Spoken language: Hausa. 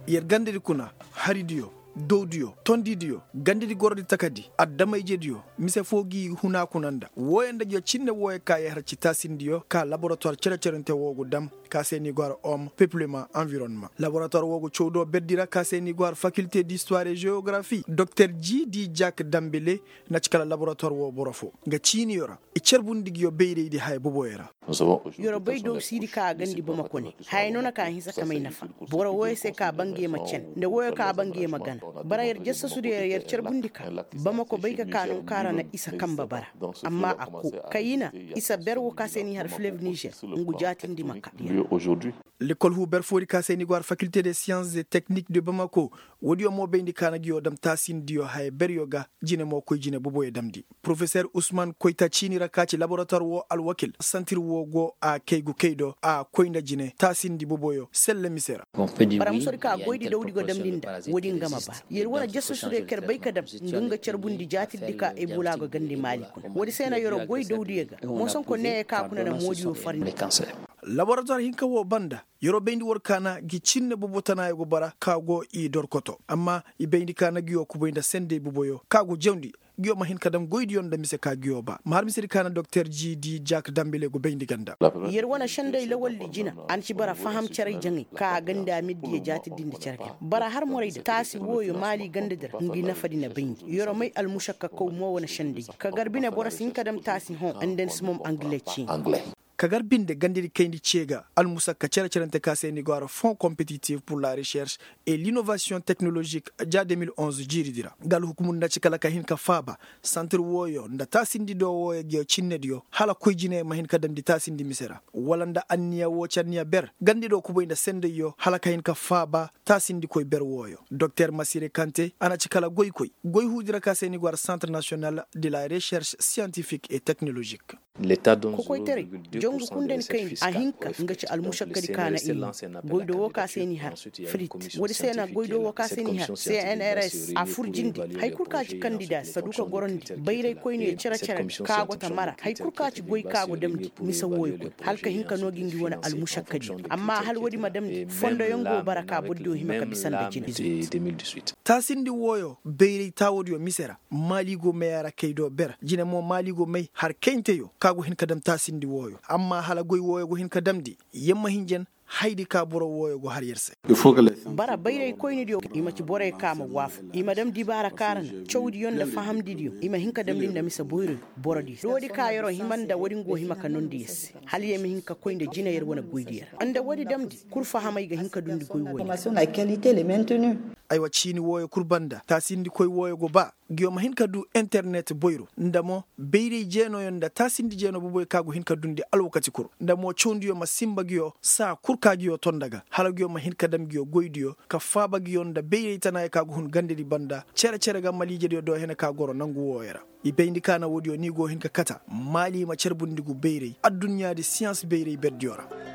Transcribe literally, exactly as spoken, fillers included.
yer gandiri kuna haridiyo dowdiyo tondidiyo gandidi gordi takadi addamayje diyo mise fogi huna kunanda woyanda jo cinne woye ka yahra citasindiyo ka laboratoire cere cerente wogo dam ka seni gwar om peuplement environnement laboratoire wogo cowdo beddira ka seni gwar faculté d'histoire et géographie docteur Djidi Jack Dambele na cikala laboratoire wo borofo nga cini yora e cerbundigi yo beyreydi hay boboyera yoro baydo sidi ka gandi bama kone hay nona ka hisa kamay nafa boro woy se ka bangi ma cen nde woy ka bangi ma gan bara yer jessa sude yer cerbundika bama ko bayka kanu karana isa kamba bara amma akku kayina isa berwo ka seni har fleuve Niger ngu jatindi makka aujourd'hui l'école Hubert Fori ka seni gwar faculté des sciences et techniques de Bamako wodi mo bendi kana giyo dam tasin diyo hay beryoga jine mo koy jine boboye damdi professeur Ousmane Koita Chini rakaci laboratoire wo al wakil sentir wo go a kaygu kaydo a koynda jine tasin di boboyo selle misera bara musori ka goydi dawdi go damdinda wodi ngama ba yer wona jessa sude ker bayka dam ngunga cerbundi jatiddi ka e bulago gandi malikun wodi sena yoro goy dawdi yega mo son ko ne ka kuna na modi o farni laboratoire hinka wo banda yoro bendi wor kana gi cinne bobo tanayo go bara kago i dorkoto amma i bendi kana giyo ko boynda sende boboyo kago jewndi giyo ma hin kadam goydi yonda mise ka giyo ba ma har misiri kana docteur Djidi Jack Dambele go bendi ganda yer wona shanday lawal jina an ci bara faham cere jangi ka ganda middi e jati dindi cerke bara har morayda tasi woyo mali ganda der ngi nafadi na bendi yoro may al mushakka ko mo wona shandi ka garbine bora sin kadam tasi hon anden smom anglais ci kagar binde gandiri kayndi ciega almusa ka cere cerente ka seni gwara fonds compétitif pour la recherche et l'innovation technologique ja deux mille onze jiridira gal hukumu ndaci kala ka hin ka faba centre woyo nda tasindi do woyo gyo cinne dio hala koyjine ma hin ka damdi tasindi misera wala nda anniya wo canniya ber gandido ko boynda sende yo hala ka hin ka faba tasindi koy ber woyo docteur Masire Kanté anaci kala goy koy goy hudira ka seni gwara centre national de la recherche scientifique et technologique l'état dont jongu kunden kayn a hinka ngaci almushaggadi kana in goydo wo ka seni har frit wodi sena goydo wo ka seni har C N R S a furjindi hay kurka ci candidat saduka gorondi bayray koyne cera cera ka gota mara hay kurka ci goy ka go demdi misa woyo halka hinka no gingi wona almushaggadi amma hal wodi madam fondo yongo baraka boddo himaka bisanda jini deux mille dix-huit tasindi woyo bayray tawodi misera maligo mayara kaydo ber jine mo maligo may har kenteyo kago hin kadam tasindi woyo amma hala goy woyo go hin kadamdi yemma hinjen haydi ka boro woyo go har yerse bara bayray koyni dio ima ci bore kama waf ima dam di bara karan cewdi yonda fahamdi dio ima hinka dam linda misa boyro borodi dodi ka yoro himanda wodi ngo himaka nondi yes hal yemi hinka koynde jina yer wona goydi yer anda wodi damdi kur fahamay ga hinka dundi goy woyo formation la qualité les maintenue aywa cini woyo kurbanda tasindi koy woyo go ba giyoma hinka du internet boyro ndamo beyri jeno yonda tasindi jeno boboy kago hinka dundi alwakati kur ndamo chondiyo ma simba giyo sa kurka giyo tondaga hala giyoma hinka dam giyo goydiyo ka faba giyo nda beyri tanaye kago hun gandedi banda cere cere gam malije dio do hena ka goro nangu woyera i beyndi kana wodi yo ni go hinka kata mali ma cerbundigu beyri addunya de science beyri beddiora